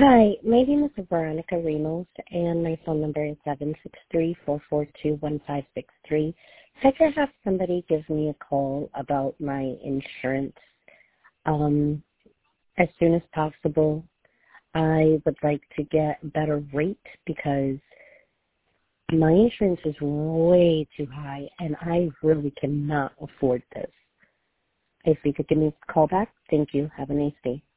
Hi, my name is Veronica Ramos, and my phone number is 763-442-1563. If I could have somebody give me a call about my insurance as soon as possible. I would like to get a better rate because my insurance is way too high, and I really cannot afford this. If you could give me a call back, thank you. Have a nice day.